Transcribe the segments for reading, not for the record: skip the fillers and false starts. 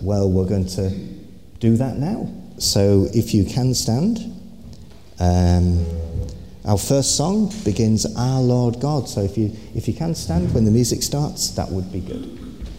Well, we're going to do that now. So if you can stand, our first song begins Our Lord God. So if you can stand when the music starts, that would be good.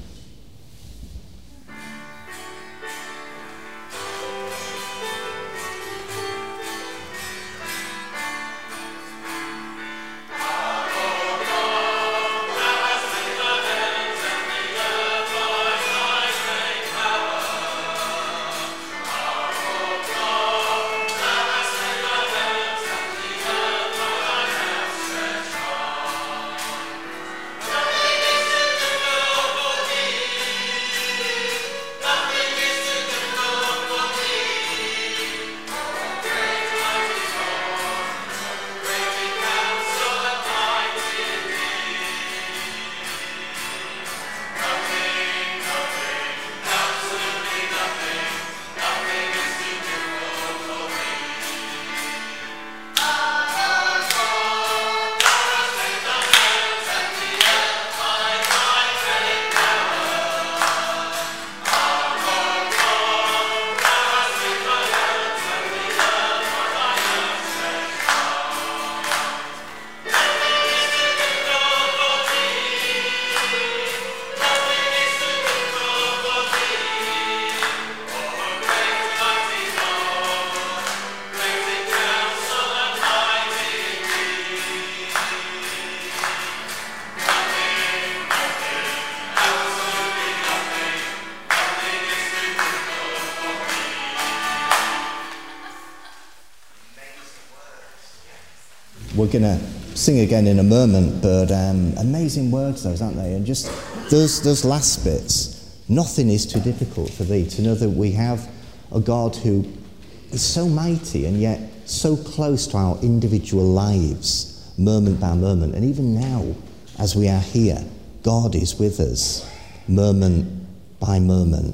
We're going to sing again in a moment, but amazing words those, aren't they? And just those last bits, nothing is too difficult for thee, to know that we have a God who is so mighty and yet so close to our individual lives, moment by moment. And even now, as we are here, God is with us, moment by moment.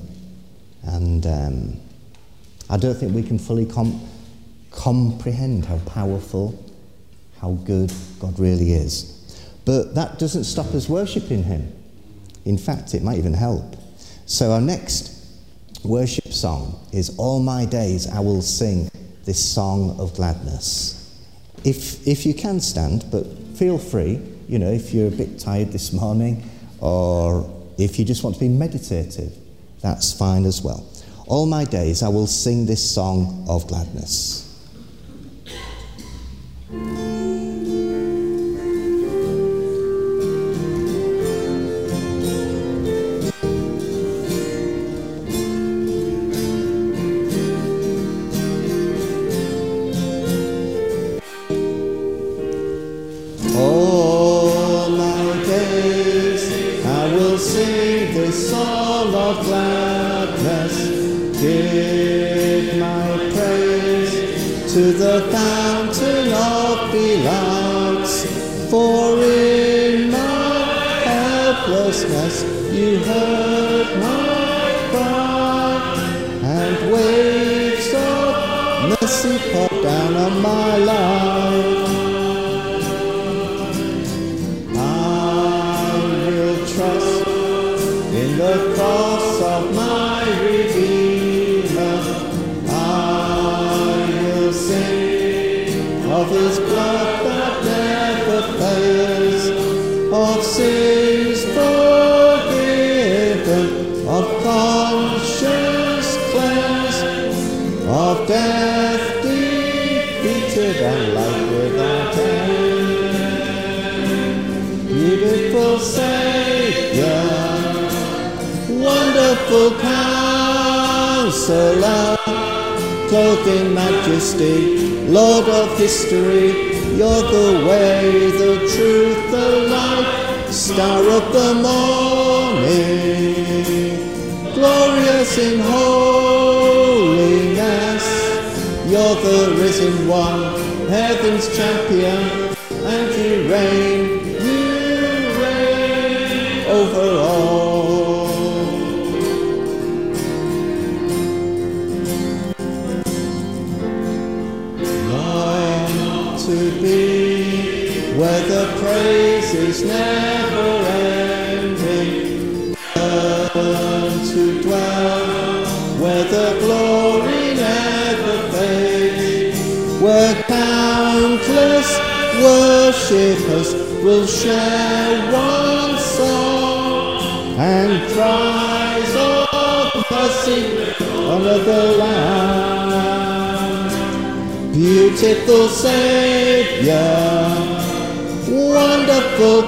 And I don't think we can fully comprehend how powerful, how good God really is. But that doesn't stop us worshipping him. In fact, it might even help. So our next worship song is All My Days I Will Sing This Song of Gladness. If you can stand, but feel free, if you're a bit tired this morning, or if you just want to be meditative, that's fine as well. All my days I will sing this song of gladness. To the fountain of delights, for in my helplessness you heard my cry, and waves of mercy poured down on my life. I will trust in the cross of my Redeemer. Of his blood that never fails, of sins forgiven, of conscience cleansed, of death defeated and life without end. Beautiful Saviour, wonderful Counselor, clothed in majesty, Lord of history, you're the way, the truth, the light, star of the morning. Glorious in holiness, you're the risen one, heaven's champion, and you reign over all. To be where the praise is never ending, learn to dwell worshippers will share one song and cries of mercy honor the Lamb. Beautiful Saviour, wonderful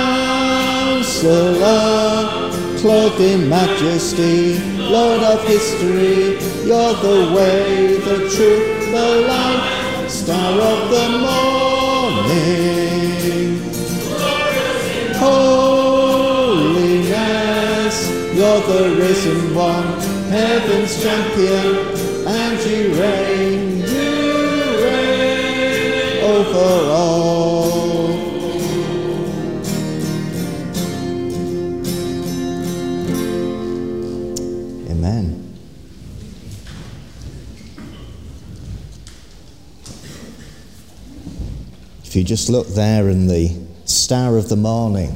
Counselor, clothed in majesty, Lord of history, you're the way, the truth, the light, star of the morning. Holiness, you're the risen one, heaven's champion, and you reign over all. Amen. If you just look there in the Star of the Morning,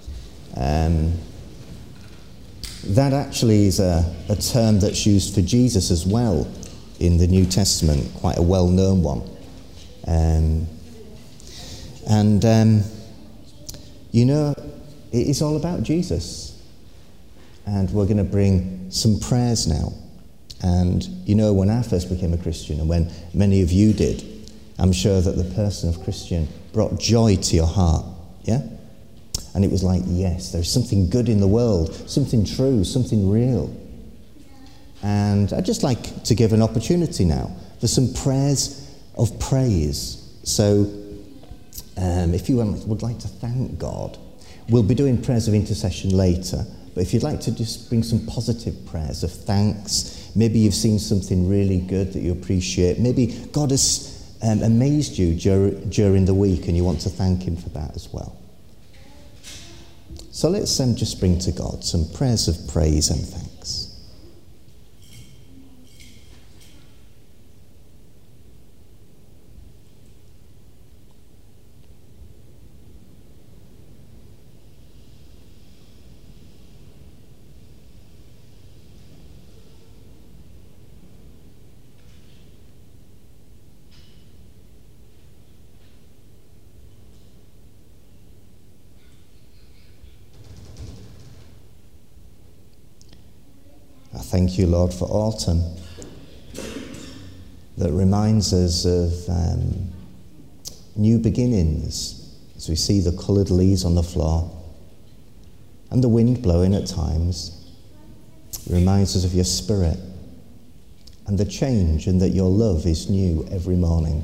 that actually is a term that's used for Jesus as well in the New Testament, quite a well-known one. You know, it is all about Jesus. And we're going to bring some prayers now. And you know, when I first became a Christian, and when many of you did, I'm sure that the person of Christian brought joy to your heart, yeah? And it was like, yes, there's something good in the world, something true, something real. And I'd just like to give an opportunity now for some prayers of praise. So if you would like to thank God, we'll be doing prayers of intercession later. But if you'd like to just bring some positive prayers of thanks, maybe you've seen something really good that you appreciate. Maybe God has amazed you during the week and you want to thank him for that as well. So let's just bring to God some prayers of praise and thanks. I thank you, Lord, for autumn that reminds us of new beginnings as we see the coloured leaves on the floor and the wind blowing at times. It reminds us of your spirit and the change, and that your love is new every morning.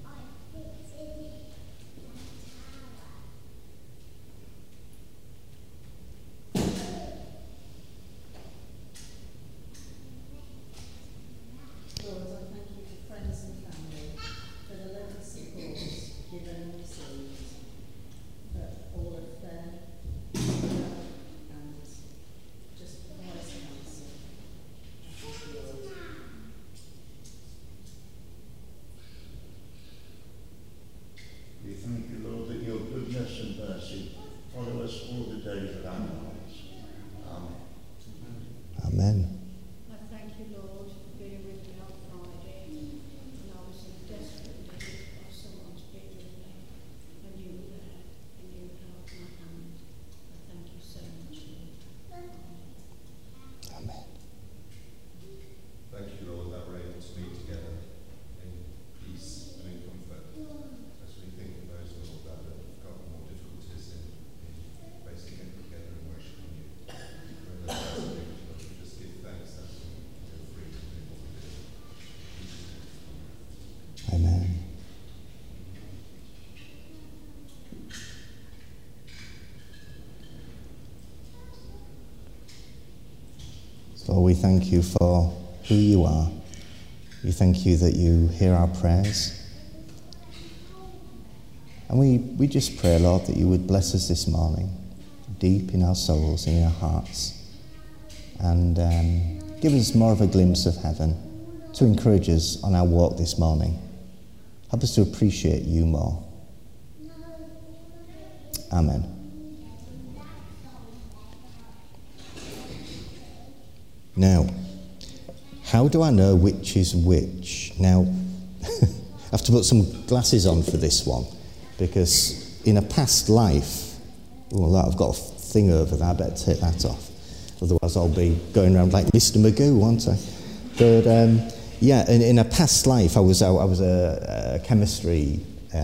Amen. I thank you, Lord, for being with me on Friday, and I was in desperate need of someone to be with me, and you were there, and you held my hand. I thank you so much, Lord. Amen. Thank you, Lord, that we're able to meet together in peace and in comfort as we think of those, Lord, that have got more difficulties in basically getting together and worshiping you. Just give thanks that we're free to do what we do. Amen. So we thank you for who you are. We thank you that you hear our prayers. And we just pray, Lord, that you would bless us this morning, deep in our souls and in our hearts. And give us more of a glimpse of heaven to encourage us on our walk this morning. Help us to appreciate you more. Amen. Now, how do I know which is which? Now, I have to put some glasses on for this one, because in a past life, well, I've got a thing over there, I better take that off. Otherwise I'll be going around like Mr. Magoo, won't I? But yeah, in a past life, I was a chemistry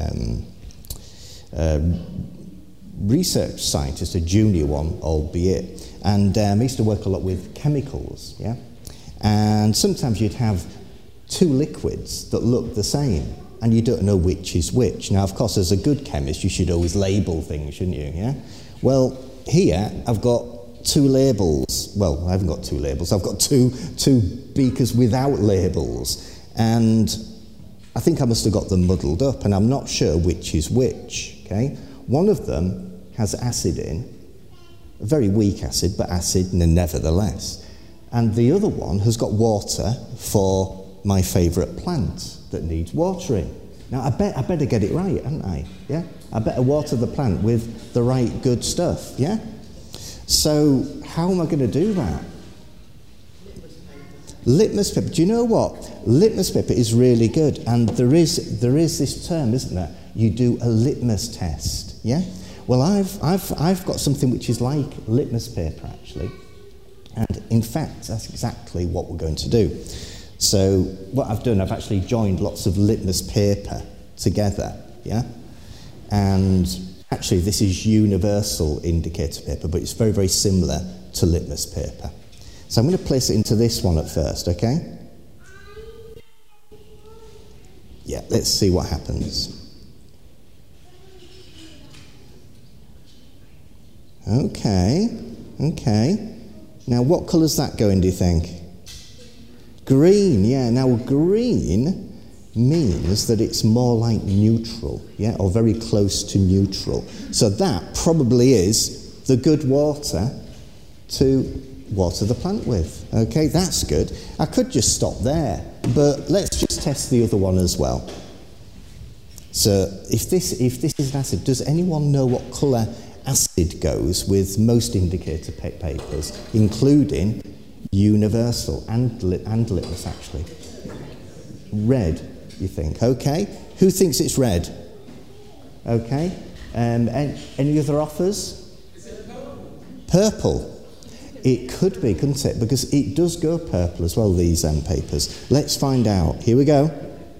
research scientist, a junior one, albeit, and I used to work a lot with chemicals, yeah? And sometimes you'd have two liquids that look the same, and you don't know which is which. Now, of course, as a good chemist, you should always label things, shouldn't you, yeah? Well, here, I've got two labels. Well, I haven't got two labels. I've got two beakers without labels. And I think I must have got them muddled up, and I'm not sure which is which, okay? One of them has acid in, a very weak acid, but acid nevertheless. And the other one has got water for my favourite plant that needs watering. Now, I better get it right, hadn't I? Yeah? I better water the plant with the right good stuff, yeah? So, how am I going to do that? Litmus paper. Do you know what? Litmus paper is really good, and there is this term, isn't there? You do a litmus test, yeah? Well, I've got something which is like litmus paper, actually. And in fact, that's exactly what we're going to do. So what I've done, I've actually joined lots of litmus paper together, yeah? And actually, this is universal indicator paper, but it's very, very similar to litmus paper. So I'm going to place it into this one at first, okay? Yeah, let's see what happens. Okay. Now, what colour's that going, do you think? Green, yeah. Now, green means that it's more like neutral, yeah, or very close to neutral. So that probably is the good water to water the plant with. Okay, that's good. I could just stop there, but let's just test the other one as well. So if this is an acid, does anyone know what colour acid goes with most indicator papers, including universal and litmus, actually? Red, you think? Okay. Who thinks it's red? Okay. Any other offers? Is it purple? Purple. It could be, couldn't it? Because it does go purple as well, these papers. Let's find out. Here we go.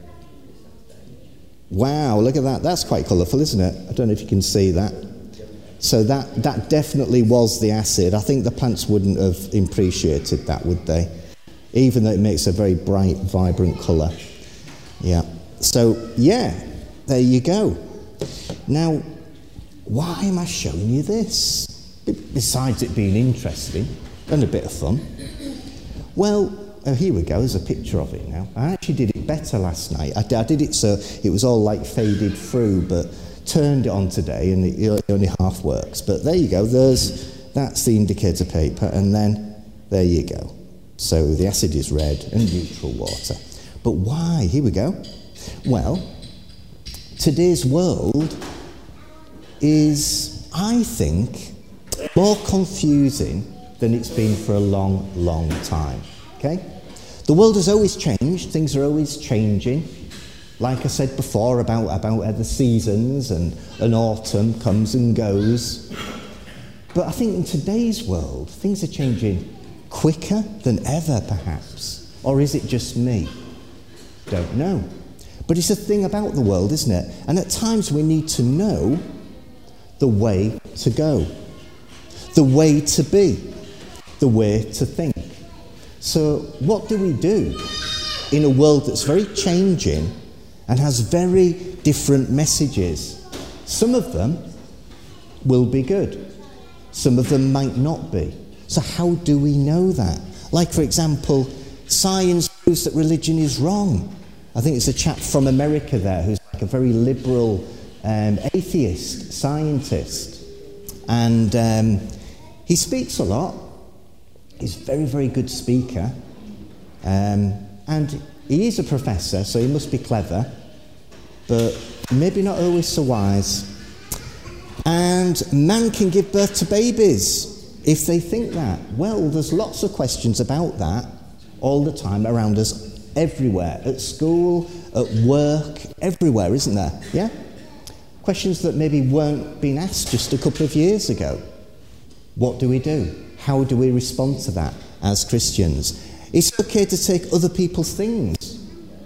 Wow, look at that. That's quite colourful, isn't it? I don't know if you can see that. So that definitely was the acid. I think the plants wouldn't have appreciated that, would they? Even though it makes a very bright, vibrant colour. Yeah. So, yeah, there you go. Now, why am I showing you this? Besides it being interesting and a bit of fun. Well, here we go. There's a picture of it now. I actually did it better last night. I did it so it was all like faded through, but turned it on today and it only half works. But there you go. That's the indicator paper, and then there you go. So the acid is red and neutral water. But why? Here we go. Well, today's world is, I think, more confusing than it's been for a long, long time. Okay? The world has always changed. Things are always changing. Like I said before about the seasons and autumn comes and goes. But I think in today's world, things are changing quicker than ever, perhaps. Or is it just me? Don't know. But it's a thing about the world, isn't it? And at times we need to know the way to go, the way to be, the way to think. So what do we do in a world that's very changing and has very different messages? Some of them will be good. Some of them might not be. So how do we know that? Like, for example, science proves that religion is wrong. I think it's a chap from America there who's like a very liberal atheist scientist. And he speaks a lot. He's a very, very good speaker. And he is a professor, so he must be clever, but maybe not always so wise. And man can give birth to babies if they think that. Well, there's lots of questions about that all the time around us, everywhere, at school, at work, everywhere, isn't there? Yeah? Questions that maybe weren't being asked just a couple of years ago. What do we do? How do we respond to that as Christians? It's okay to take other people's things.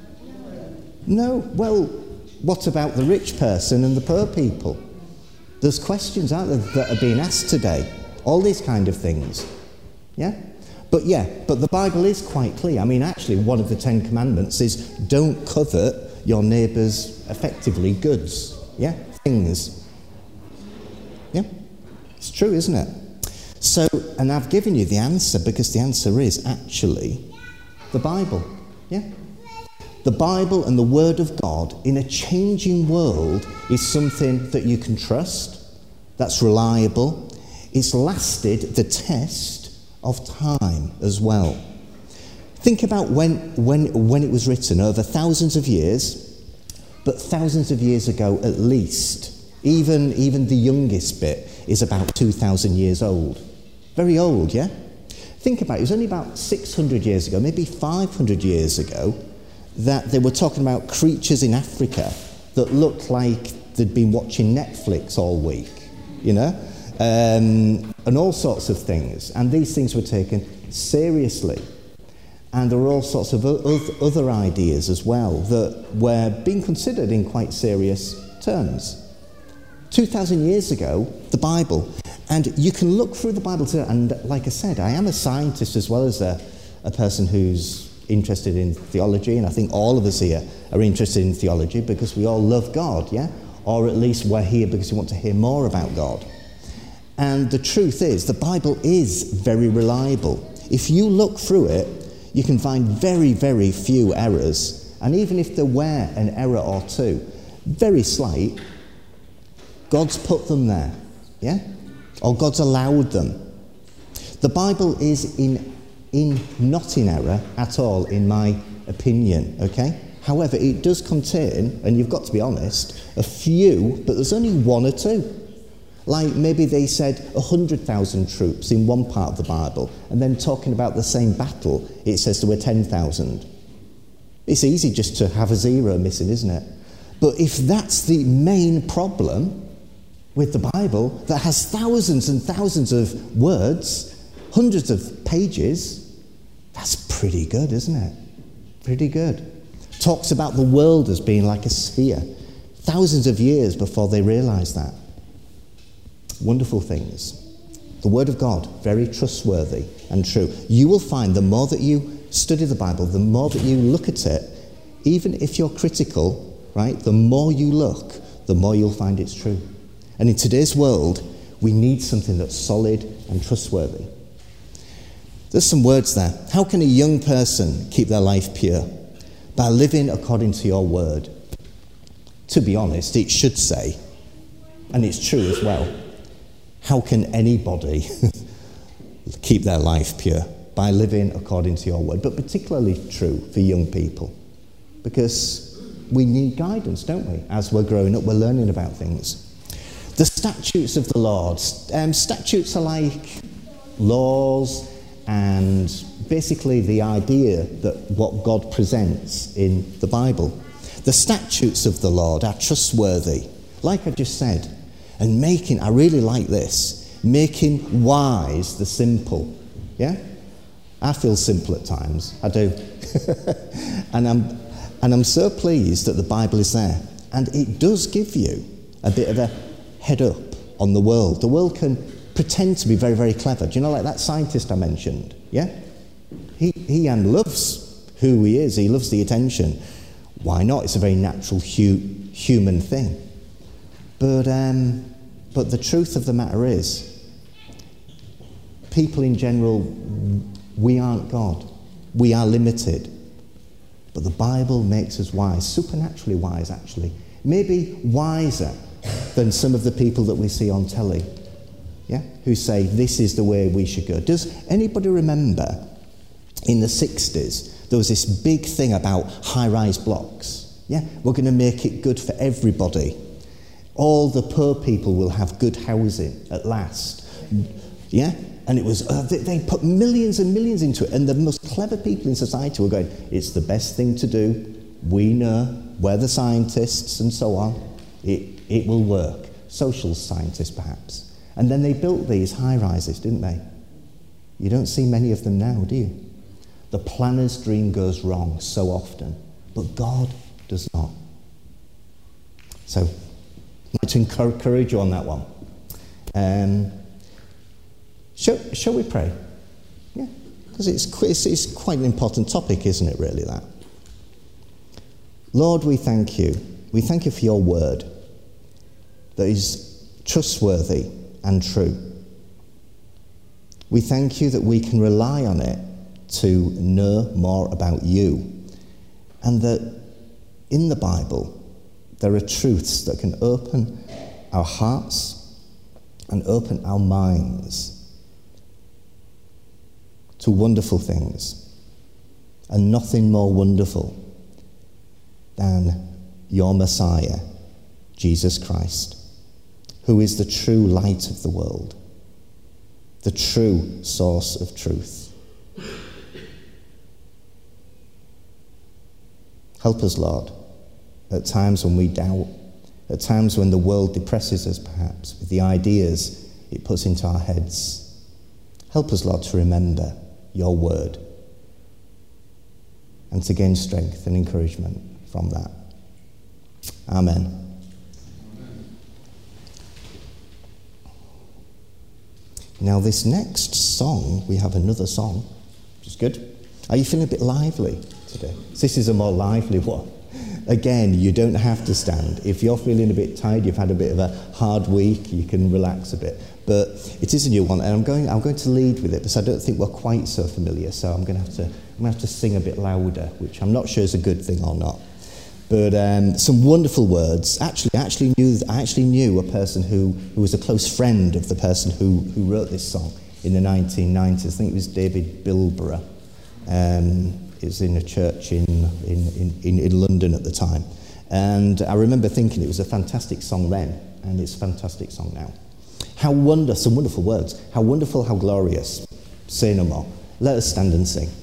No, well, what about the rich person and the poor people? There's questions, aren't there, that are being asked today. All these kind of things. Yeah? But the Bible is quite clear. I mean, actually, one of the 10 Commandments is don't covet your neighbour's, effectively, goods. Yeah? Things. Yeah? It's true, isn't it? So, and I've given you the answer because the answer is actually the Bible. Yeah? The Bible and the Word of God in a changing world is something that you can trust, that's reliable. It's lasted the test of time as well. Think about when it was written, over thousands of years, but thousands of years ago at least. Even the youngest bit is about 2,000 years old. Very old, yeah? Think about it. It was only about 600 years ago, maybe 500 years ago, that they were talking about creatures in Africa that looked like they'd been watching Netflix all week, you know, and all sorts of things. And these things were taken seriously. And there were all sorts of other ideas as well that were being considered in quite serious terms. 2,000 years ago, the Bible, and you can look through the Bible too, and like I said, I am a scientist as well as a person who's interested in theology, and I think all of us here are interested in theology because we all love God, yeah? Or at least we're here because we want to hear more about God. And the truth is, the Bible is very reliable. If you look through it, you can find very, very few errors. And even if there were an error or two, very slight, God's put them there, yeah? Or God's allowed them. The Bible is not in error at all, in my opinion, okay? However, it does contain, and you've got to be honest, a few, but there's only one or two. Like maybe they said 100,000 troops in one part of the Bible, and then talking about the same battle, it says there were 10,000. It's easy just to have a zero missing, isn't it? But if that's the main problem with the Bible, that has thousands and thousands of words, hundreds of pages, that's pretty good, isn't it? Pretty good. Talks about the world as being like a sphere, thousands of years before they realised that. Wonderful things. The Word of God, very trustworthy and true. You will find the more that you study the Bible, the more that you look at it, even if you're critical, right, the more you look, the more you'll find it's true. And in today's world, we need something that's solid and trustworthy. There's some words there. How can a young person keep their life pure? By living according to your word. To be honest, it should say, and it's true as well, how can anybody keep their life pure? By living according to your word. But particularly true for young people. Because we need guidance, don't we? As we're growing up, we're learning about things. The statutes of the Lord. Statutes are like laws and basically the idea that what God presents in the Bible. The statutes of the Lord are trustworthy, like I just said, and I really like this, making wise the simple. Yeah? I feel simple at times, I do. and I'm so pleased that the Bible is there. And it does give you a bit of a head up on the world. The world can pretend to be very, very clever. Do you know, like that scientist I mentioned? Yeah? He loves who he is. He loves the attention. Why not? It's a very natural human thing. But the truth of the matter is, people in general, we aren't God. We are limited. But the Bible makes us wise, supernaturally wise, actually. Maybe wiser than some of the people that we see on telly, yeah, who say this is the way we should go. Does anybody remember in the 60s there was this big thing about high-rise blocks? Yeah, we're going to make it good for everybody. All the poor people will have good housing at last. Yeah, and it was they put millions and millions into it, and the most clever people in society were going, it's the best thing to do. We know, we're the scientists, and so on. It will work. Social scientists, perhaps. And then they built these high-rises, didn't they? You don't see many of them now, do you? The planner's dream goes wrong so often, but God does not. So, I'd like to encourage you on that one. Shall we pray? Yeah, because it's quite an important topic, isn't it, really, that? Lord, we thank you. We thank you for your word that is trustworthy and true. We thank you that we can rely on it to know more about you, and that in the Bible there are truths that can open our hearts and open our minds to wonderful things, and nothing more wonderful than your Messiah, Jesus Christ, who is the true light of the world, the true source of truth. Help us, Lord, at times when we doubt, at times when the world depresses us, perhaps, with the ideas it puts into our heads. Help us, Lord, to remember your word and to gain strength and encouragement from that. Amen. Now, this next song, we have another song, which is good. Are you feeling a bit lively today? This is a more lively one. Again, you don't have to stand. If you're feeling a bit tired, you've had a bit of a hard week, you can relax a bit. But it is a new one, and I'm going to lead with it because I don't think we're quite so familiar. So I'm going to have to sing a bit louder, which I'm not sure is a good thing or not. But some wonderful words. I actually knew a person who was a close friend of the person who wrote this song in the 1990s. I think it was David Bilborough. It was in a church in London at the time. And I remember thinking it was a fantastic song then, and it's a fantastic song now. Some wonderful words. How wonderful, how glorious. Say no more. Let us stand and sing.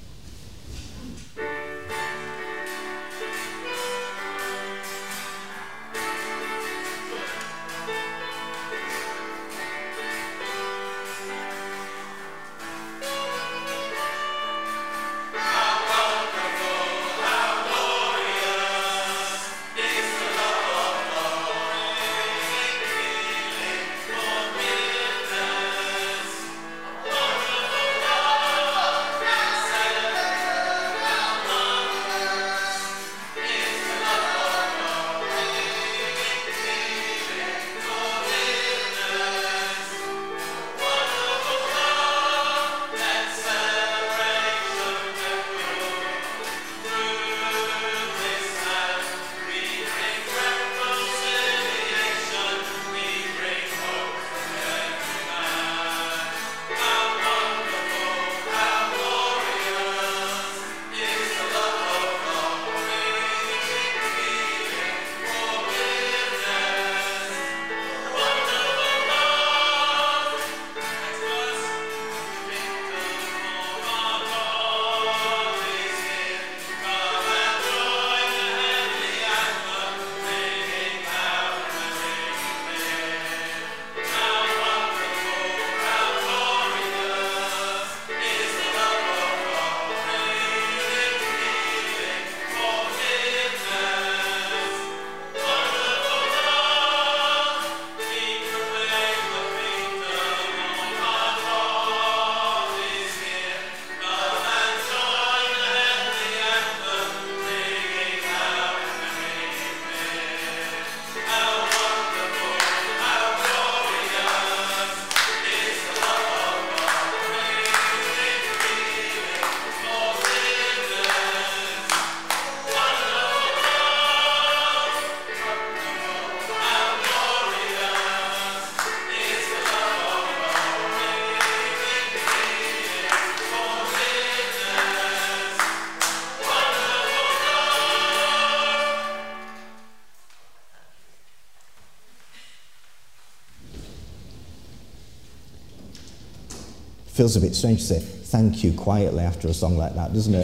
Feels a bit strange to say thank you quietly after a song like that, doesn't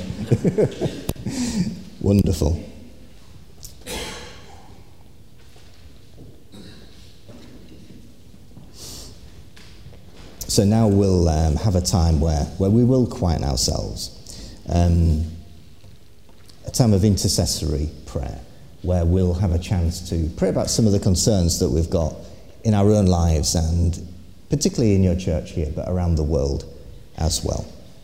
it? Wonderful. So now we'll have a time where we will quieten ourselves. A time of intercessory prayer, where we'll have a chance to pray about some of the concerns that we've got in our own lives, and particularly in your church here, but around the world as well.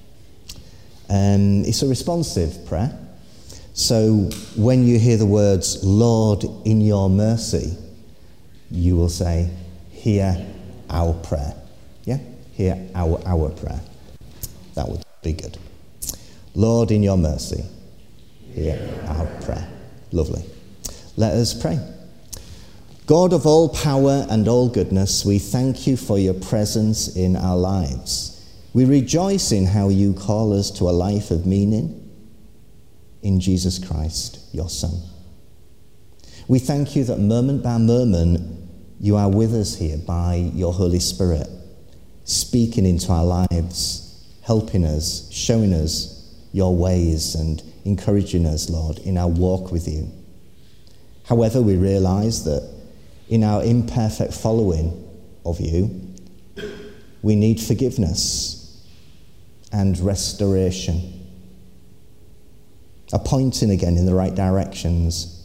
It's a responsive prayer. So when you hear the words, Lord, in your mercy, you will say, hear our prayer. Yeah? Hear our prayer. That would be good. Lord, in your mercy, hear our prayer. Lovely. Let us pray. God of all power and all goodness, we thank you for your presence in our lives. We rejoice in how you call us to a life of meaning in Jesus Christ, your Son. We thank you that moment by moment you are with us here by your Holy Spirit, speaking into our lives, helping us, showing us your ways and encouraging us, Lord, in our walk with you. However, we realise that in our imperfect following of you, we need forgiveness and restoration, a pointing again in the right directions.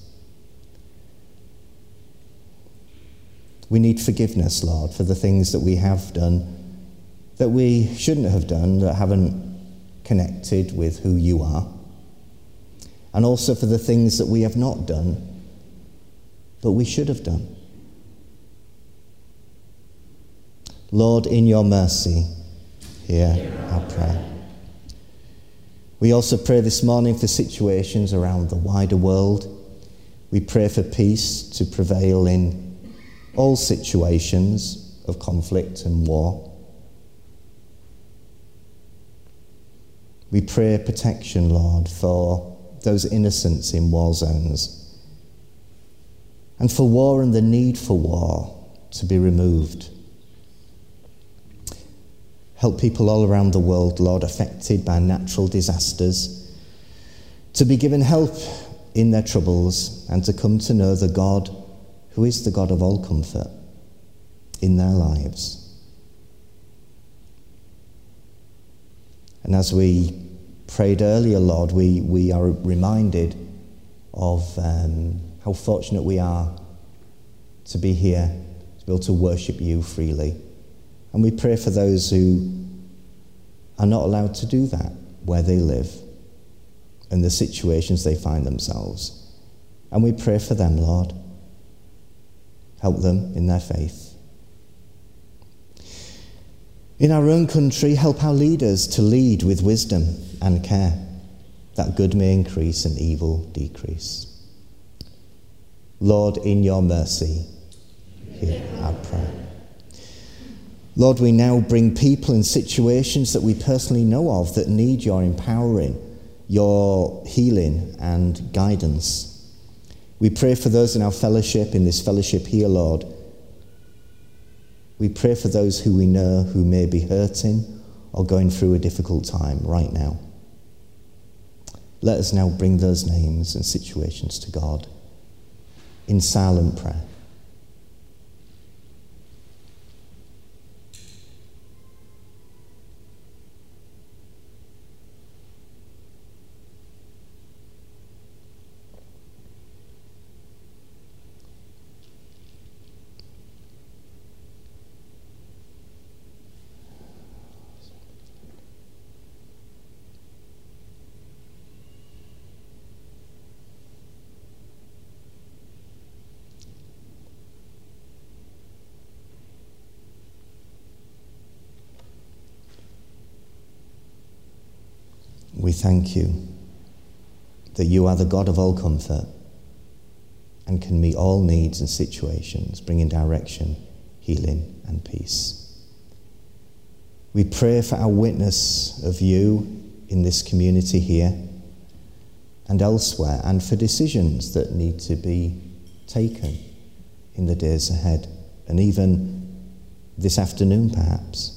We need forgiveness, Lord, for the things that we have done that we shouldn't have done, that haven't connected with who you are, and also for the things that we have not done, but we should have done. Lord, in your mercy, hear our prayer. We also pray this morning for situations around the wider world. We pray for peace to prevail in all situations of conflict and war. We pray protection, Lord, for those innocents in war zones, and for war and the need for war to be removed. Help people all around the world, Lord, affected by natural disasters, to be given help in their troubles and to come to know the God who is the God of all comfort in their lives. And as we prayed earlier, Lord, we are reminded of how fortunate we are to be here, to be able to worship you freely. And we pray for those who are not allowed to do that where they live and the situations they find themselves. And we pray for them, Lord. Help them in their faith. In our own country, help our leaders to lead with wisdom and care, that good may increase and evil decrease. Lord, in your mercy, hear our prayer. Lord, we now bring people in situations that we personally know of that need your empowering, your healing and guidance. We pray for those in our fellowship, in this fellowship here, Lord. We pray for those who we know who may be hurting or going through a difficult time right now. Let us now bring those names and situations to God in silent prayer. We thank you that you are the God of all comfort and can meet all needs and situations, bringing direction, healing, and peace. We pray for our witness of you in this community here and elsewhere, and for decisions that need to be taken in the days ahead, and even this afternoon perhaps.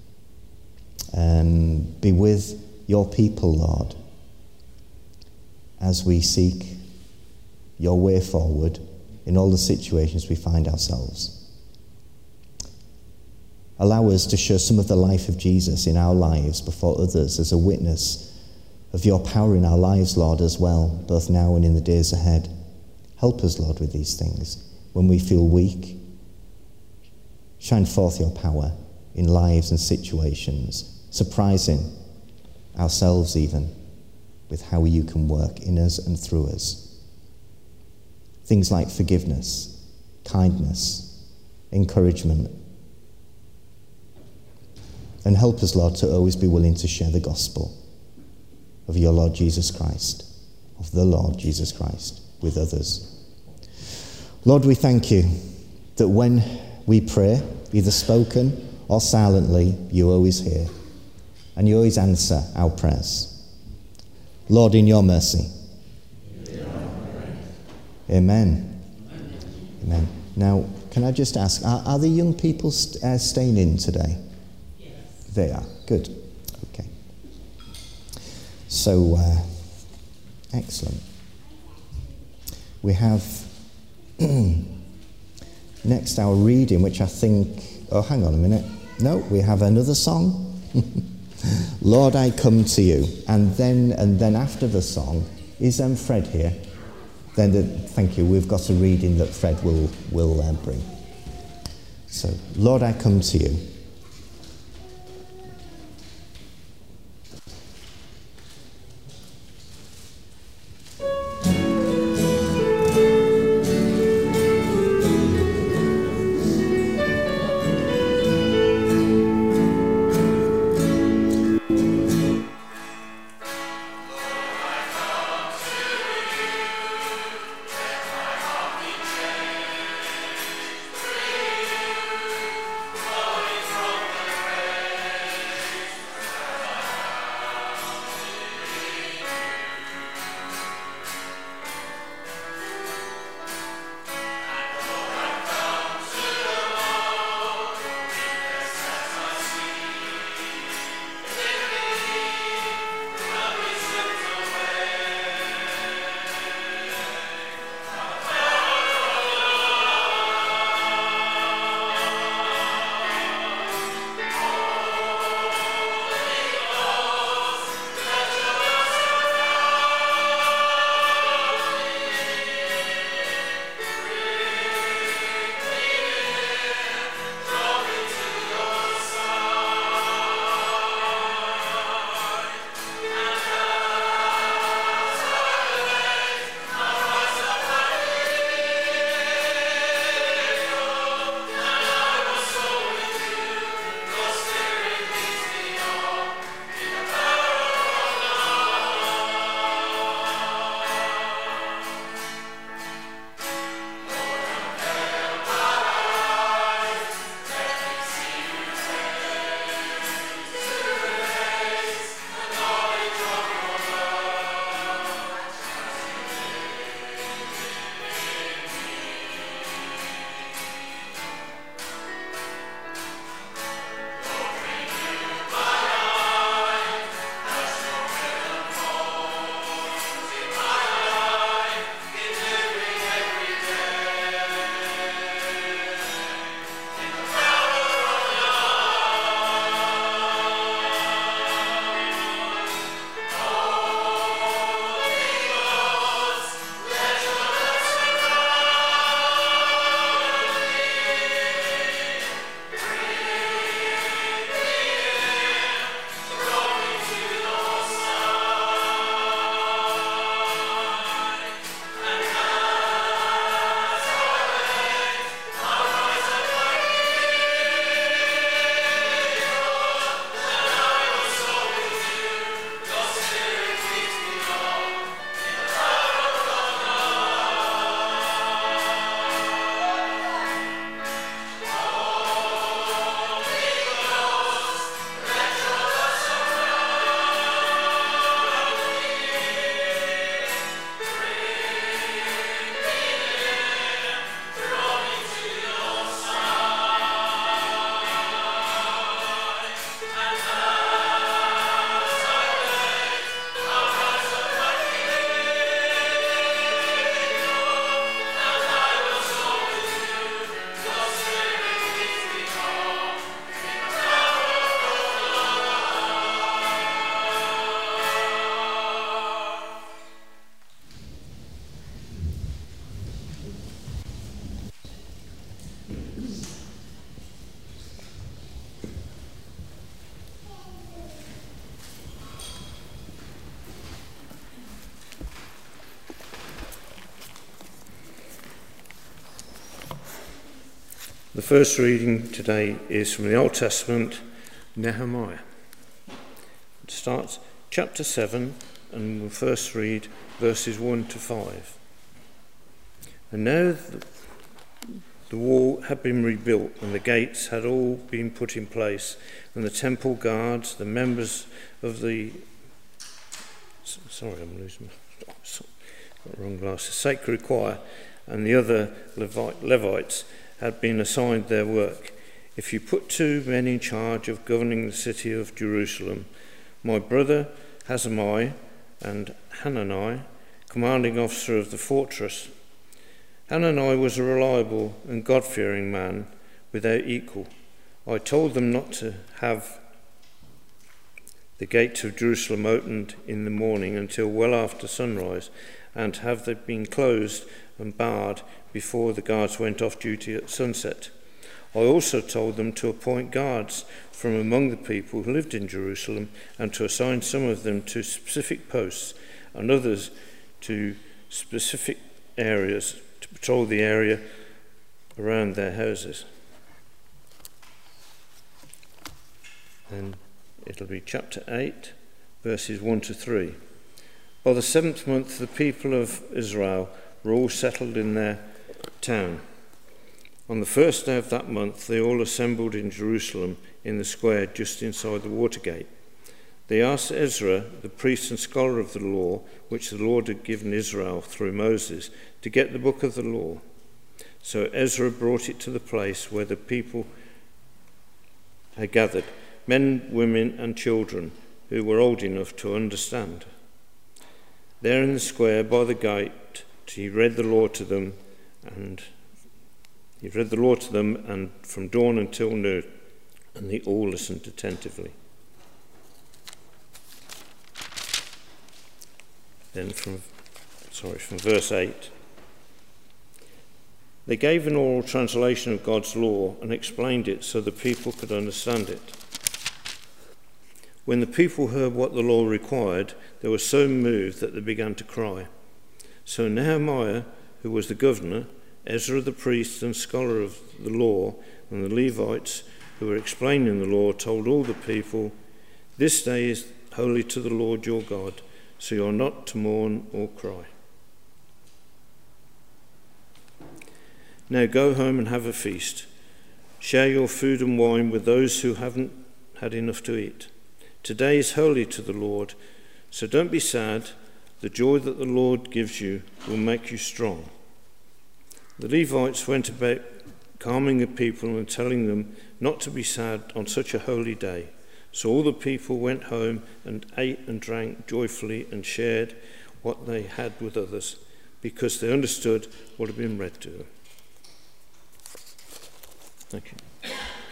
Be with your people, Lord, as we seek your way forward in all the situations we find ourselves. Allow us to share some of the life of Jesus in our lives before others as a witness of your power in our lives, Lord, as well, both now and in the days ahead. Help us, Lord, with these things. When we feel weak, shine forth your power in lives and situations, surprising ourselves even with how you can work in us and through us. Things like forgiveness, kindness, encouragement. And help us, Lord, to always be willing to share the gospel of your Lord Jesus Christ, of the Lord Jesus Christ, with others. Lord, we thank you that when we pray, either spoken or silently, you always hear, and you always answer our prayers. Lord, in your mercy. Amen. Amen. Now, can I just ask, are the young people staying in today? Yes. They are. Good. Okay. So, excellent. We have next our reading, which I think... Oh, hang on a minute. No, we have another song. Lord, I come to you. And then after the song, is Fred here? Thank you. We've got a reading that Fred will bring. So, Lord, I come to you. Always The first reading today is from the Old Testament, Nehemiah. It starts chapter 7, and we'll first read verses 1 to 5. And now the wall had been rebuilt, and the gates had all been put in place, and the temple guards, the members of the... Sorry, I'm losing my... Got the wrong glasses. Sacred choir and the other Levites had been assigned their work. If you put 2 men in charge of governing the city of Jerusalem, my brother Hazemai and Hanani, commanding officer of the fortress. Hanani was a reliable and God-fearing man without equal. I told them not to have the gates of Jerusalem opened in the morning until well after sunrise, and have they been closed and barred before the guards went off duty at sunset. I also told them to appoint guards from among the people who lived in Jerusalem, and to assign some of them to specific posts and others to specific areas to patrol the area around their houses. And it'll be chapter 8, verses 1 to 3. By the 7th month, the people of Israel were all settled in their town. On the first day of that month, they all assembled in Jerusalem in the square just inside the water gate. They asked Ezra, the priest and scholar of the law, which the Lord had given Israel through Moses, to get the book of the law. So Ezra brought it to the place where the people had gathered, men, women, and children who were old enough to understand. There in the square by the gate, he read the law to them, and from dawn until noon, and they all listened attentively. Then from verse 8. They gave an oral translation of God's law and explained it so the people could understand it. When the people heard what the law required, they were so moved that they began to cry. So Nehemiah, who was the governor, Ezra the priest and scholar of the law, and the Levites who were explaining the law, told all the people, "This day is holy to the Lord your God, so you are not to mourn or cry. Now go home and have a feast. Share your food and wine with those who haven't had enough to eat. Today is holy to the Lord, so don't be sad. The joy that the Lord gives you will make you strong." The Levites went about calming the people and telling them not to be sad on such a holy day. So all the people went home and ate and drank joyfully and shared what they had with others, because they understood what had been read to them. Thank you.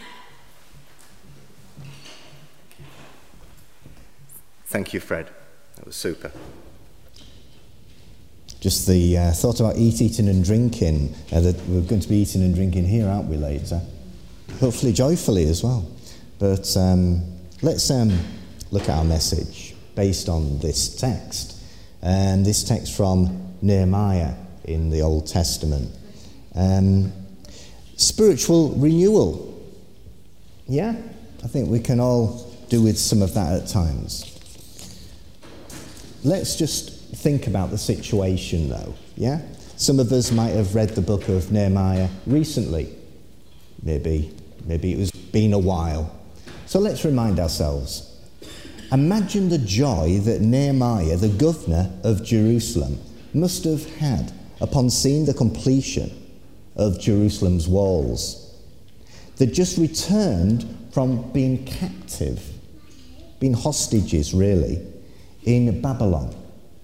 Thank you, Fred. That was super. Just the thought about eating and drinking, that we're going to be eating and drinking here, aren't we, later? Hopefully joyfully as well. But let's look at our message based on this text. This text from Nehemiah in the Old Testament. Spiritual renewal. Yeah, I think we can all do with some of that at times. Let's just think about the situation, though, yeah? Some of us might have read the book of Nehemiah recently. Maybe it was been a while. So let's remind ourselves. Imagine the joy that Nehemiah, the governor of Jerusalem, must have had upon seeing the completion of Jerusalem's walls. They'd just returned from being captive, being hostages, really, in Babylon.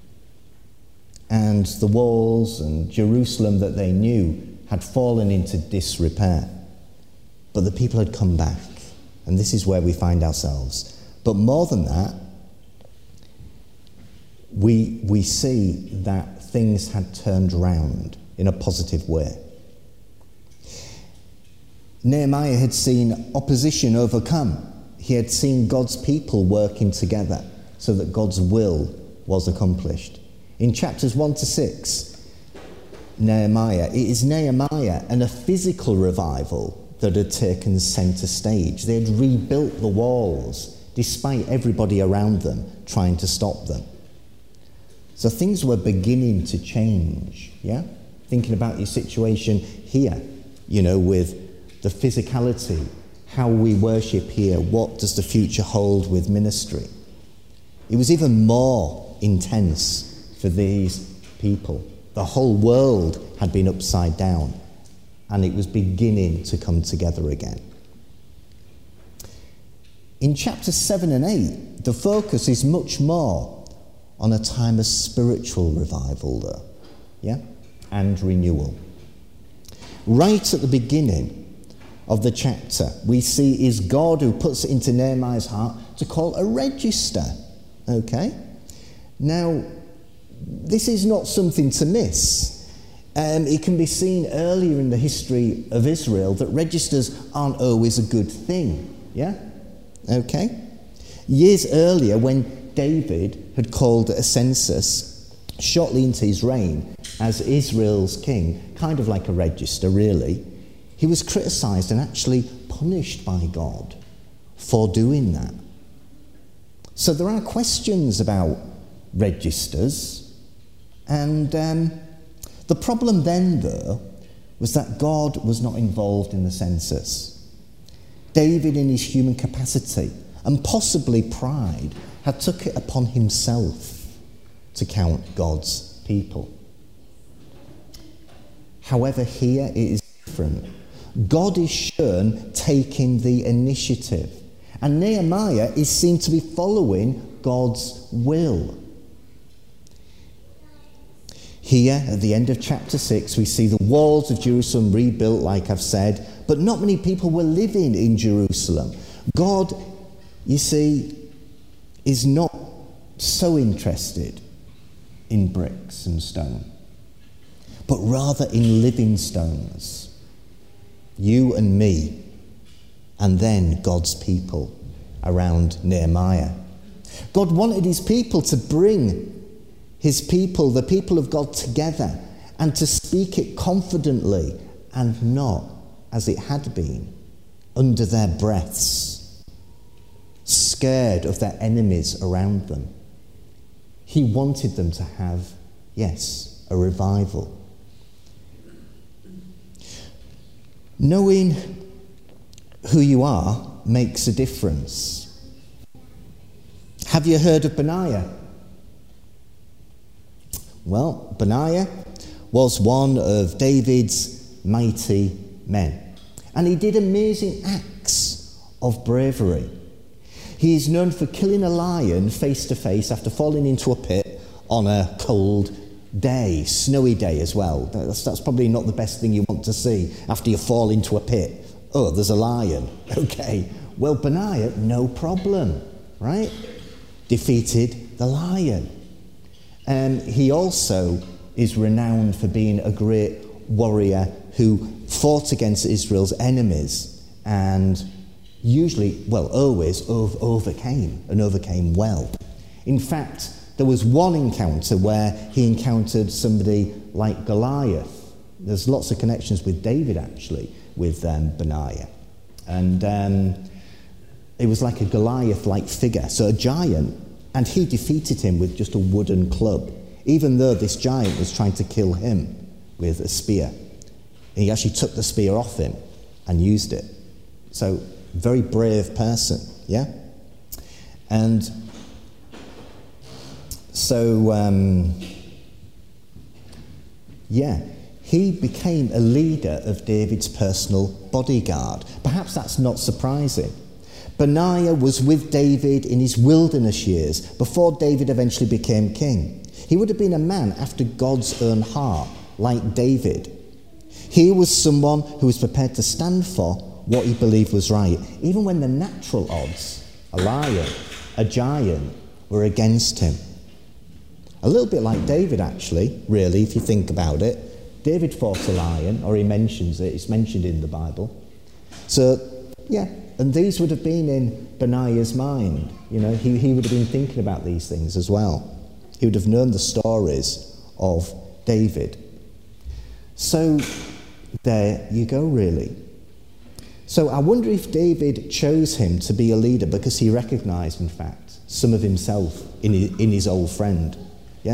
And the walls and Jerusalem that they knew had fallen into disrepair. But the people had come back. And this is where we find ourselves. But more than that, we see that things had turned round in a positive way. Nehemiah had seen opposition overcome. He had seen God's people working together so that God's will was accomplished. In chapters 1 to 6, it is Nehemiah and a physical revival that had taken centre stage. They had rebuilt the walls despite everybody around them trying to stop them. So things were beginning to change, yeah? Thinking about your situation here, with the physicality, how we worship here, what does the future hold with ministry? It was even more intense for these people. The whole world had been upside down, and it was beginning to come together again. In chapters 7 and 8, the focus is much more on a time of spiritual revival, though, yeah, and renewal. Right at the beginning of the chapter, we see is God who puts it into Nehemiah's heart to call a register, okay? Now, this is not something to miss. It can be seen earlier in the history of Israel that registers aren't always a good thing, yeah? Okay? Years earlier, when David had called a census, shortly into his reign as Israel's king, kind of like a register, really, he was criticised and actually punished by God for doing that. So there are questions about registers, and the problem then, though, was that God was not involved in the census. David, in his human capacity and possibly pride, had took it upon himself to count God's people. However, here it is different. God is shown taking the initiative, and Nehemiah is seen to be following God's will. Here, at the end of chapter 6, we see the walls of Jerusalem rebuilt, like I've said, but not many people were living in Jerusalem. God, you see, is not so interested in bricks and stone, but rather in living stones. You and me, and then God's people around Nehemiah. God wanted his people to bring his people, the people of God, together and to speak it confidently and not as it had been, under their breaths, scared of their enemies around them. He wanted them to have, yes, a revival. Knowing who you are makes a difference. Have you heard of Benaiah? Well, Benaiah was one of David's mighty men, and he did amazing acts of bravery. He is known for killing a lion face to face after falling into a pit on a cold day, snowy day as well. That's probably not the best thing you want to see after you fall into a pit. Oh, there's a lion. Okay. Well, Benaiah, no problem, right? Defeated the lion. He also is renowned for being a great warrior who fought against Israel's enemies and usually, well, always overcame well. In fact, there was one encounter where he encountered somebody like Goliath. There's lots of connections with David, actually, with Benaiah. And it was like a Goliath-like figure, so a giant, and he defeated him with just a wooden club, even though this giant was trying to kill him with a spear. And he actually took the spear off him and used it. So, very brave person, yeah? And so, he became a leader of David's personal bodyguard. Perhaps that's not surprising. Benaiah was with David in his wilderness years before David eventually became king. He would have been a man after God's own heart, like David. He was someone who was prepared to stand for what he believed was right, even when the natural odds, a lion, a giant, were against him. A little bit like David, actually, really, if you think about it. David fought a lion, or he mentions it, it's mentioned in the Bible. So, yeah, and these would have been in Benaiah's mind. You know, he would have been thinking about these things as well. He would have known the stories of David. So, there you go, really. So I wonder if David chose him to be a leader because he recognised, in fact, some of himself in his old friend. Yeah?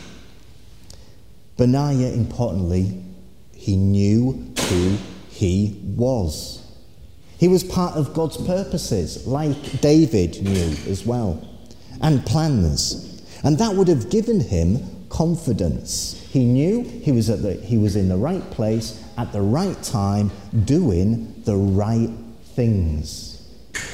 Benaiah, importantly, he knew who he was. He was part of God's purposes, like David knew as well, and plans. And that would have given him confidence. He knew he was in the right place at the right time, doing the right things.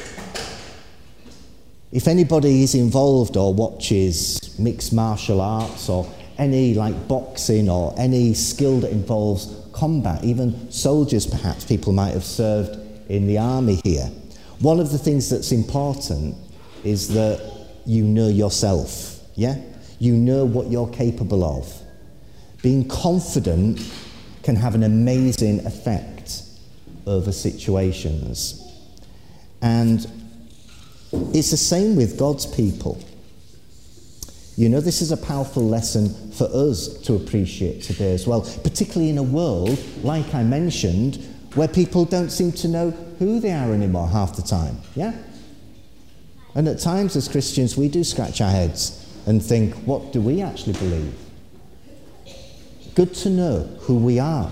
If anybody is involved or watches mixed martial arts or any like boxing or any skill that involves combat, even soldiers perhaps, people might have served in the army here. One of the things that's important is that you know yourself, yeah? You know what you're capable of. Being confident can have an amazing effect over situations. And it's the same with God's people. You know, this is a powerful lesson for us to appreciate today as well, particularly in a world, like I mentioned, where people don't seem to know who they are anymore half the time, yeah? And at times as Christians, we do scratch our heads and think, what do we actually believe? Good to know who we are.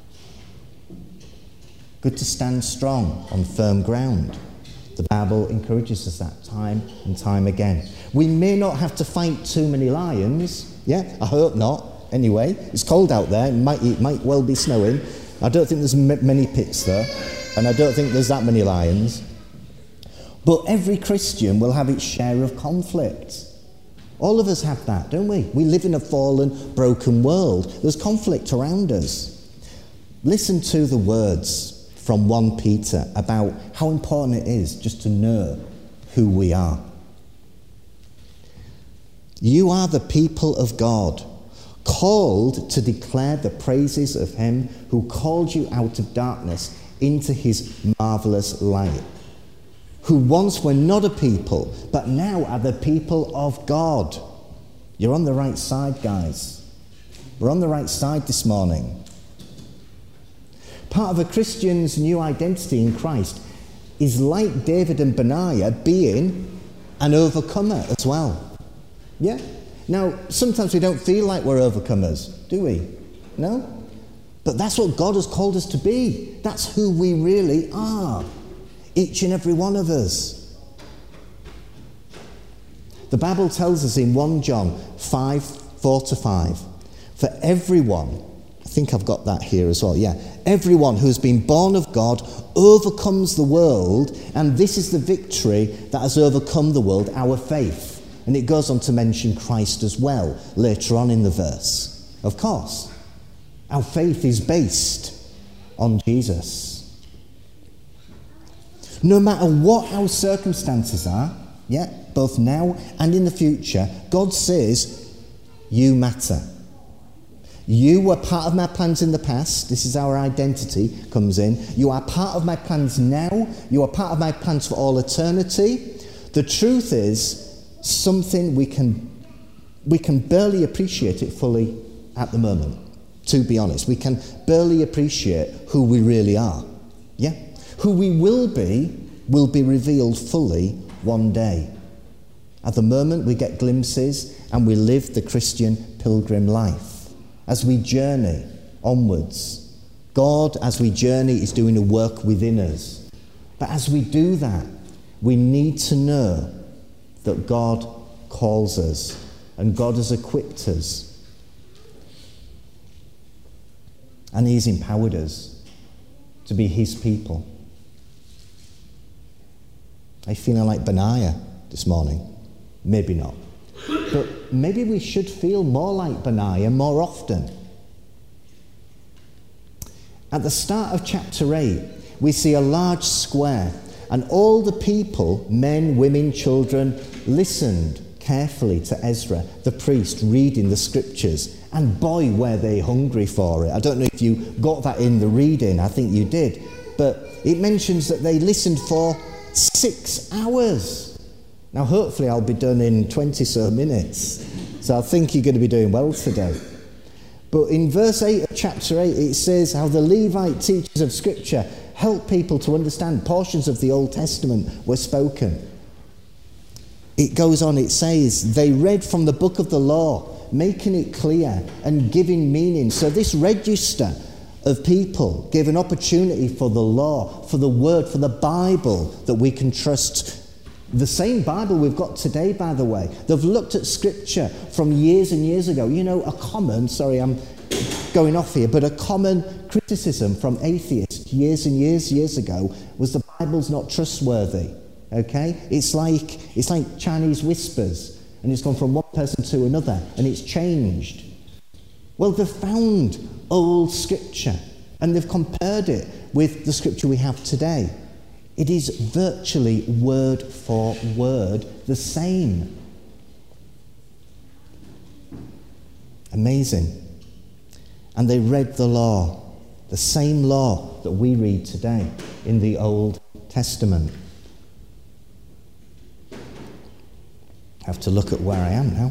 Good to stand strong on firm ground. The Bible encourages us that time and time again. We may not have to fight too many lions. Yeah, I hope not. Anyway, it's cold out there. It might well be snowing. I don't think there's many pits there. And I don't think there's that many lions. But every Christian will have its share of conflict. All of us have that, don't we? We live in a fallen, broken world. There's conflict around us. Listen to the words from 1 Peter about how important it is just to know who we are. You are the people of God, called to declare the praises of him who called you out of darkness into his marvellous light, who once were not a people, but now are the people of God. You're on the right side, guys. We're on the right side this morning. Part of a Christian's new identity in Christ is, like David and Benaiah, being an overcomer as well. Yeah? Now, sometimes we don't feel like we're overcomers, do we? No? But that's what God has called us to be. That's who we really are. Each and every one of us. The Bible tells us in 1 John 5:4-5, for everyone, I think I've got that here as well, yeah. Everyone who has been born of God overcomes the world, and this is the victory that has overcome the world, our faith. And it goes on to mention Christ as well, later on in the verse. Of course, our faith is based on Jesus. No matter what our circumstances are, yeah, both now and in the future, God says, you matter. You were part of my plans in the past. This is our identity comes in. You are part of my plans now. You are part of my plans for all eternity. The truth is, something we can barely appreciate it fully at the moment, to be honest. We can barely appreciate who we really are. Yeah? Who we will be revealed fully one day. At the moment, we get glimpses and we live the Christian pilgrim life. As we journey onwards, God, as we journey, is doing a work within us. But as we do that, we need to know that God calls us and God has equipped us. And he's empowered us to be his people. Are you feeling like Benaiah this morning? Maybe not. But maybe we should feel more like Benaiah more often. At the start of chapter 8, we see a large square, and all the people, men, women, children, listened carefully to Ezra, the priest, reading the scriptures. And boy, were they hungry for it. I don't know if you got that in the reading. I think you did. But it mentions that they listened for 6 hours. Now, hopefully I'll be done in 20 so minutes. So I think you're going to be doing well today. But in verse 8 of chapter 8, it says how the Levite teachers of Scripture help people to understand. Portions of the Old Testament were spoken. It goes on, it says, they read from the book of the law, making it clear and giving meaning. So this register of people gave an opportunity for the law, for the word, for the Bible that we can trust. The same Bible we've got today, by the way. They've looked at Scripture from years and years ago. You know, sorry, I'm going off here, but a common criticism from atheists years and years ago was the Bible's not trustworthy. Okay? It's like Chinese whispers, and it's gone from one person to another, and it's changed. Well, they've found old Scripture, and they've compared it with the Scripture we have today. It is virtually word for word the same. Amazing. And they read the law, the same law that we read today in the Old Testament. I have to look at where I am now.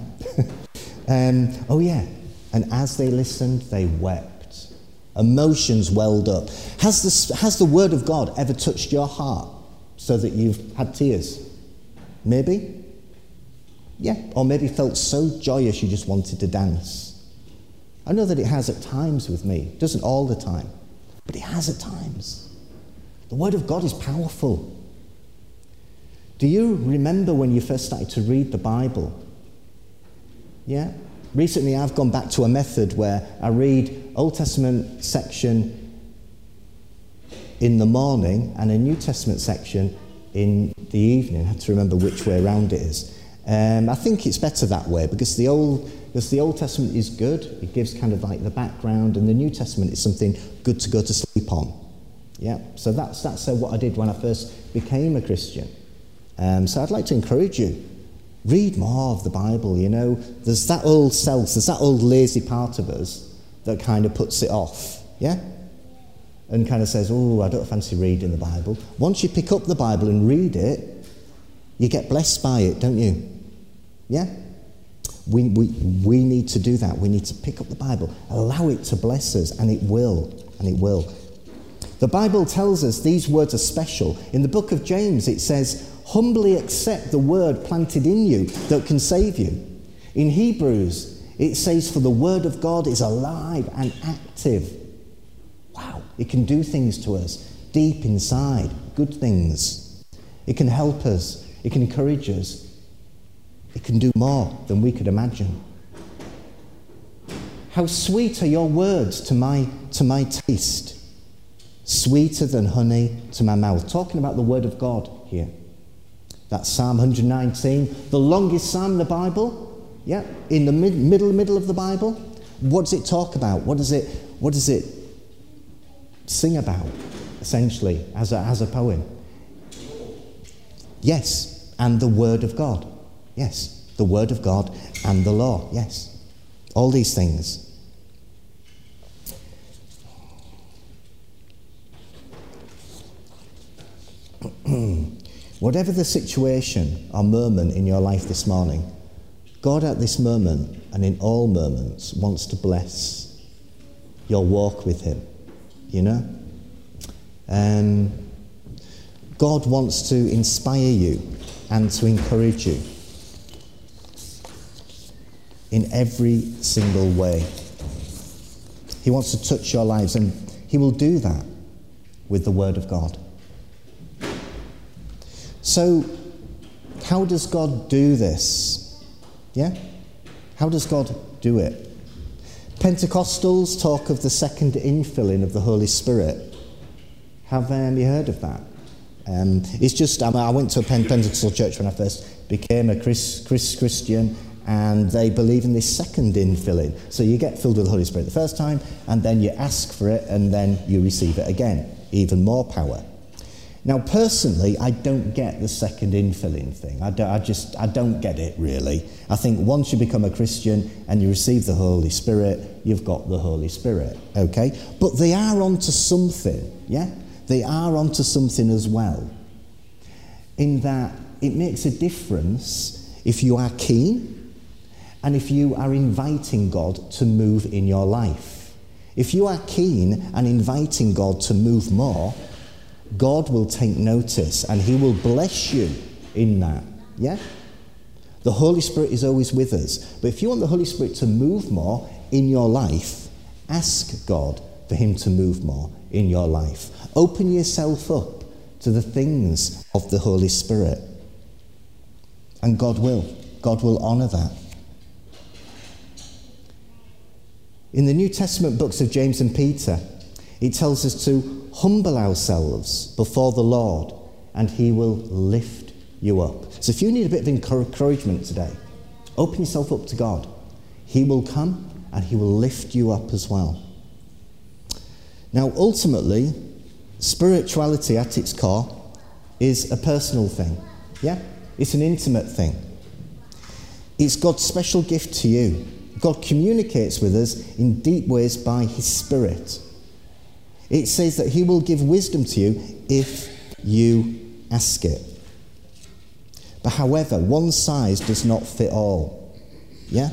And as they listened, they wept. Emotions welled up. Has the Word of God ever touched your heart so that you've had tears? Maybe? Yeah. Or maybe felt so joyous you just wanted to dance. I know that it has at times with me. It doesn't all the time. But it has at times. The Word of God is powerful. Do you remember when you first started to read the Bible? Yeah? Recently I've gone back to a method where I read Old Testament section in the morning and a New Testament section in the evening. I have to remember which way around it is. I think it's better that way because the Old Testament is good. It gives kind of like the background, and the New Testament is something good to go to sleep on. Yeah, so that's what I did when I first became a Christian. So I'd like to encourage you, read more of the Bible, you know. There's that old lazy part of us that kind of puts it off, yeah? And kind of says, oh, I don't fancy reading the Bible. Once you pick up the Bible and read it, you get blessed by it, don't you? Yeah? We need to do that. We need to pick up the Bible, allow it to bless us, and it will, The Bible tells us these words are special. In the book of James, it says, humbly accept the word planted in you that can save you. In Hebrews, it says, for the word of God is alive and active. Wow, it can do things to us deep inside, good things. It can help us. It can encourage us. It can do more than we could imagine. How sweet are your words to my taste, sweeter than honey to my mouth. Talking about the word of God here. That's Psalm 119, the longest psalm in the Bible. Yeah, in the middle of the Bible. What does it talk about? What does it sing about, essentially, as a poem? Yes, and the Word of God. Yes, the Word of God and the law. Yes, all these things. Whatever the situation or moment in your life this morning, God at this moment and in all moments wants to bless your walk with Him, you know? God wants to inspire you and to encourage you in every single way. He wants to touch your lives, and He will do that with the Word of God. So, how does God do this? Yeah? How does God do it? Pentecostals talk of the second infilling of the Holy Spirit. Have you heard of that? It's just, I went to a Pentecostal church when I first became a Christian, and they believe in this second infilling. So you get filled with the Holy Spirit the first time, and then you ask for it, and then you receive it again. Even more power. Now, personally, I don't get the second infilling thing. I don't get it, really. I think once you become a Christian and you receive the Holy Spirit, you've got the Holy Spirit, okay? But they are onto something, yeah? They are onto something as well. In that it makes a difference if you are keen and if you are inviting God to move in your life. If you are keen and inviting God to move more, God will take notice and he will bless you in that. Yeah? The Holy Spirit is always with us. But if you want the Holy Spirit to move more in your life, ask God for him to move more in your life. Open yourself up to the things of the Holy Spirit. And God will. God will honour that. In the New Testament books of James and Peter, it tells us to humble ourselves before the Lord and he will lift you up. So if you need a bit of encouragement today, open yourself up to God. He will come and he will lift you up as well. Now, ultimately, spirituality at its core is a personal thing. Yeah? It's an intimate thing. It's God's special gift to you. God communicates with us in deep ways by his Spirit. It says that he will give wisdom to you if you ask it. But however, one size does not fit all. Yeah?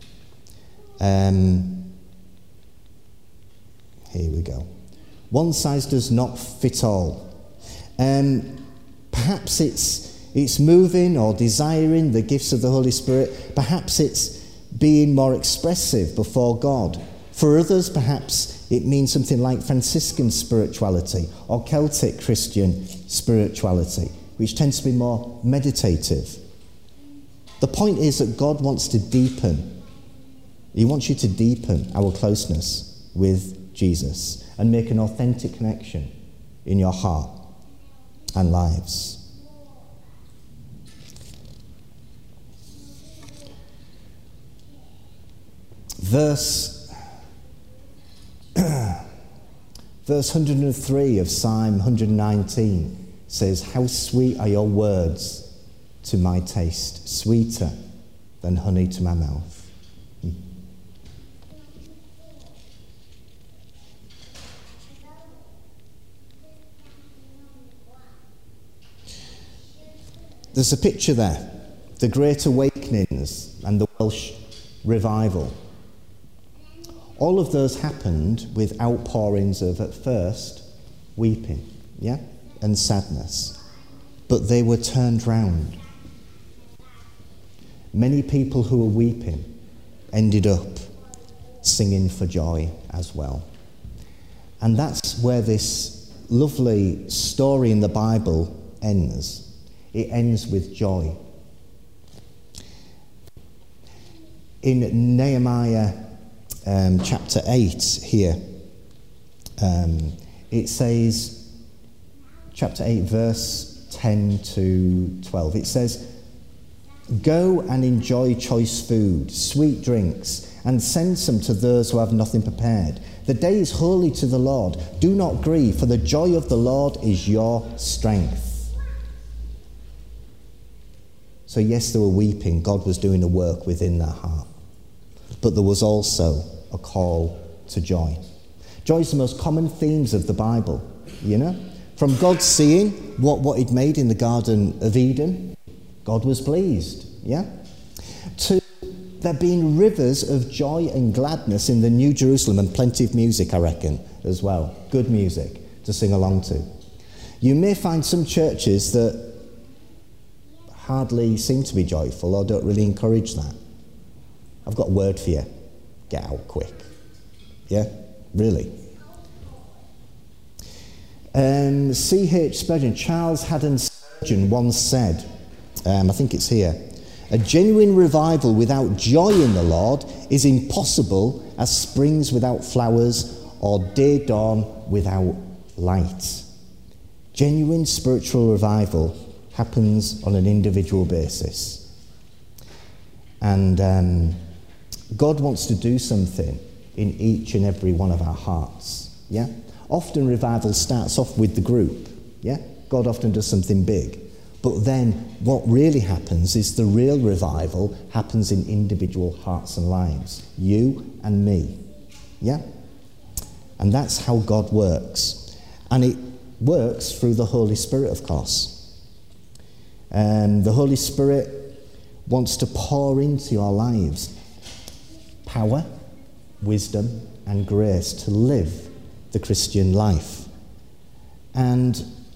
Here we go. One size does not fit all. Perhaps it's moving or desiring the gifts of the Holy Spirit. Perhaps it's being more expressive before God. For others, perhaps it means something like Franciscan spirituality or Celtic Christian spirituality, which tends to be more meditative. The point is that God wants to deepen. He wants you to deepen our closeness with Jesus and make an authentic connection in your heart and lives. Verse 103 of Psalm 119 says, "How sweet are your words to my taste, sweeter than honey to my mouth." There's a picture there, the Great Awakenings and the Welsh Revival. All of those happened with outpourings of, at first, weeping, yeah, and sadness. But they were turned round. Many people who were weeping ended up singing for joy as well. And that's where this lovely story in the Bible ends. It ends with joy. In Nehemiah chapter 8 here, it says, chapter 8 verse 10 to 12, it says, "Go and enjoy choice food, sweet drinks, and send some to those who have nothing prepared. The day is holy to the Lord. Do not grieve, for the joy of the Lord is your strength." So yes, they were weeping. God was doing a work within their heart. But there was also a call to joy. Joy is the most common themes of the Bible, you know? From God seeing what he'd made in the Garden of Eden, God was pleased, yeah? To there being rivers of joy and gladness in the New Jerusalem, and plenty of music, I reckon, as well. Good music to sing along to. You may find some churches that hardly seem to be joyful or don't really encourage that. I've got a word for you. Get out quick. Yeah? Really. C.H. Spurgeon, Charles Haddon Spurgeon once said, I think it's here, "A genuine revival without joy in the Lord is impossible as springs without flowers or day dawn without light." Genuine spiritual revival happens on an individual basis. And God wants to do something in each and every one of our hearts. Yeah? Often revival starts off with the group. Yeah? God often does something big. But then what really happens is the real revival happens in individual hearts and lives. You and me. Yeah? And that's how God works. And it works through the Holy Spirit, of course. The Holy Spirit wants to pour into your lives power, wisdom, and grace to live the Christian life. And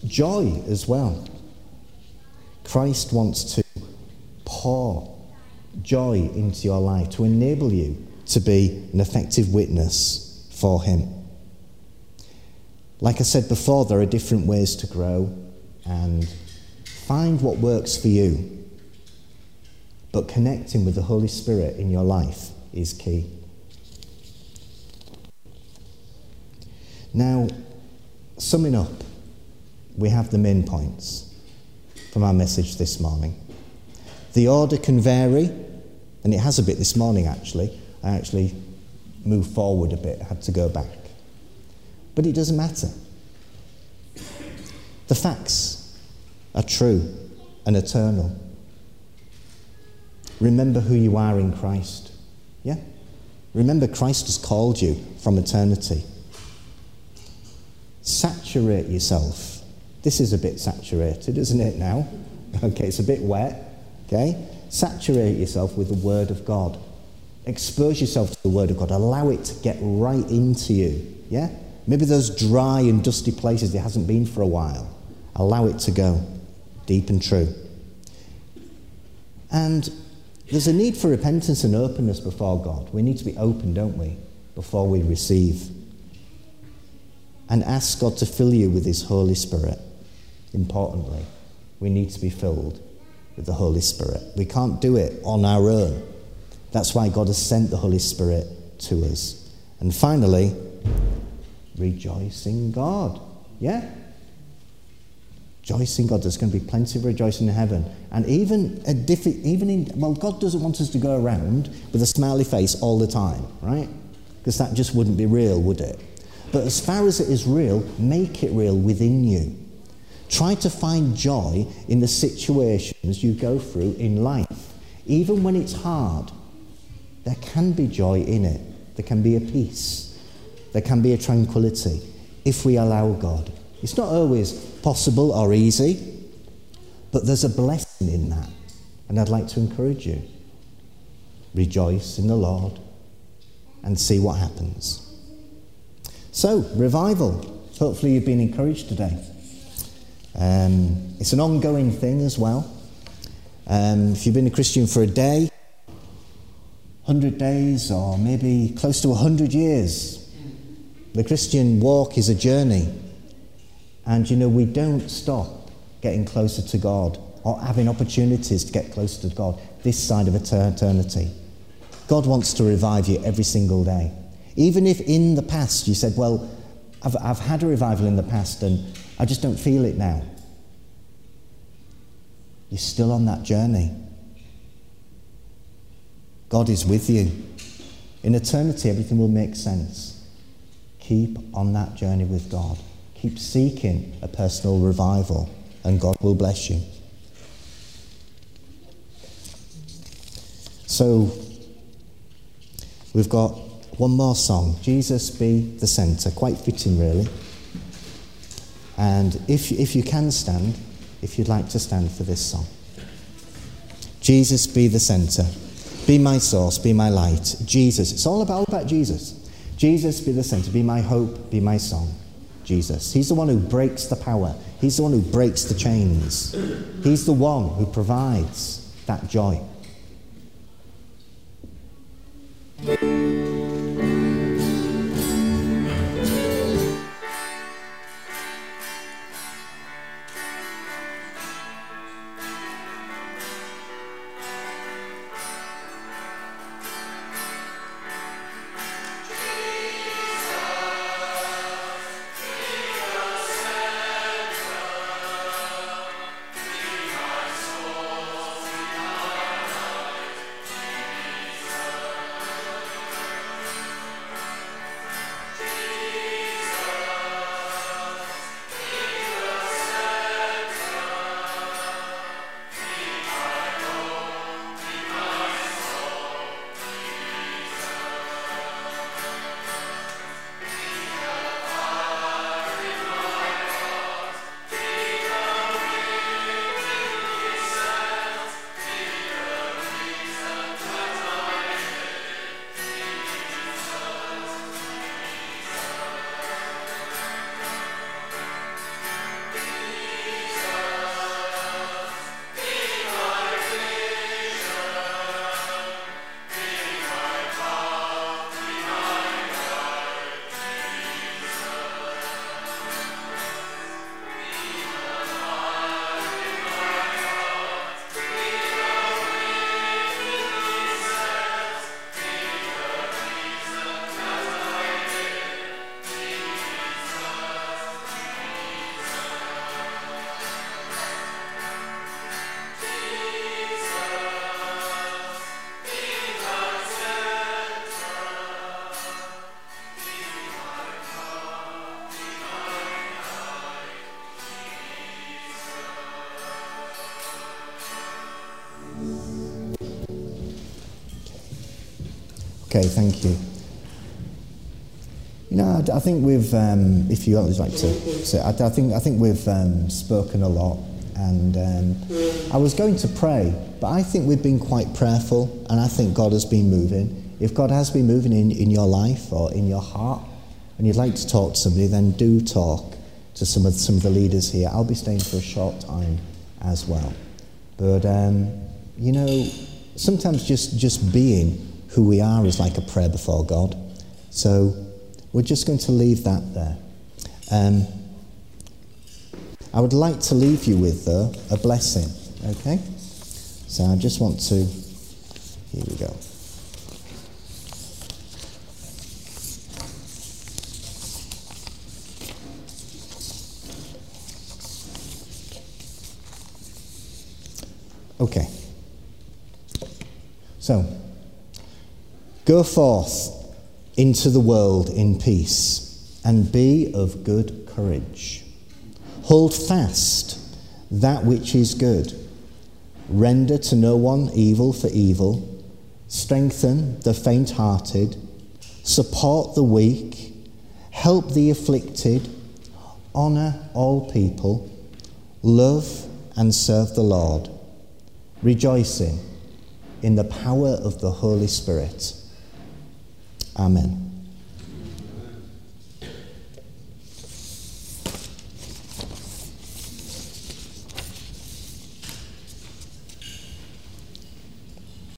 joy as well. Christ wants to pour joy into your life to enable you to be an effective witness for him. Like I said before, there are different ways to grow, and find what works for you. But connecting with the Holy Spirit in your life is key. Now, summing up, we have the main points from our message this morning. The order can vary, and it has a bit this morning actually. I actually moved forward a bit, had to go back. But it doesn't matter. The facts are true and eternal. Remember who you are in Christ. Yeah? Remember Christ has called you from eternity. Saturate yourself. This is a bit saturated, isn't it now? Okay, it's a bit wet. Okay? Saturate yourself with the Word of God. Expose yourself to the Word of God. Allow it to get right into you. Yeah? Maybe those dry and dusty places it hasn't been for a while. Allow it to go deep and true. And there's a need for repentance and openness before God. We need to be open, don't we, before we receive. And ask God to fill you with his Holy Spirit. Importantly, we need to be filled with the Holy Spirit. We can't do it on our own. That's why God has sent the Holy Spirit to us. And finally, rejoice in God. Yeah? Rejoice in God. There's going to be plenty of rejoicing in heaven. And God doesn't want us to go around with a smiley face all the time, right? Because that just wouldn't be real, would it? But as far as it is real, make it real within you. Try to find joy in the situations you go through in life. Even when it's hard, there can be joy in it. There can be a peace. There can be a tranquility if we allow God. It's not always possible or easy, but there's a blessing in that. And I'd like to encourage you. Rejoice in the Lord and see what happens. So, revival. Hopefully you've been encouraged today. It's an ongoing thing as well. If you've been a Christian for a day, 100 days, or maybe close to 100 years, the Christian walk is a journey. And we don't stop getting closer to God or having opportunities to get closer to God this side of eternity. God wants to revive you every single day. Even if in the past you said, well, I've had a revival in the past and I just don't feel it now. You're still on that journey. God is with you. In eternity, everything will make sense. Keep on that journey with God. Keep seeking a personal revival, and God will bless you. So, we've got one more song, Jesus Be the Centre. Quite fitting, really. And if you can stand, if you'd like to stand for this song. Jesus be the centre. Be my source, be my light. Jesus. It's all about Jesus. Jesus be the centre. Be my hope, be my song. Jesus. He's the one who breaks the power. He's the one who breaks the chains. He's the one who provides that joy. Okay, thank you. You know, I think we've, if you would like to say, I think we've spoken a lot, and I was going to pray, but I think we've been quite prayerful, and I think God has been moving. If God has been moving in your life or in your heart, and you'd like to talk to somebody, then do talk to some of the leaders here. I'll be staying for a short time as well. But you know, sometimes just being who we are is like a prayer before God. So we're just going to leave that there. I would like to leave you with, though, a blessing, okay? So I just want to, here we go. Okay. So, go forth into the world in peace, and be of good courage. Hold fast that which is good. Render to no one evil for evil. Strengthen the faint-hearted. Support the weak. Help the afflicted. Honour all people. Love and serve the Lord. Rejoicing in the power of the Holy Spirit. Amen.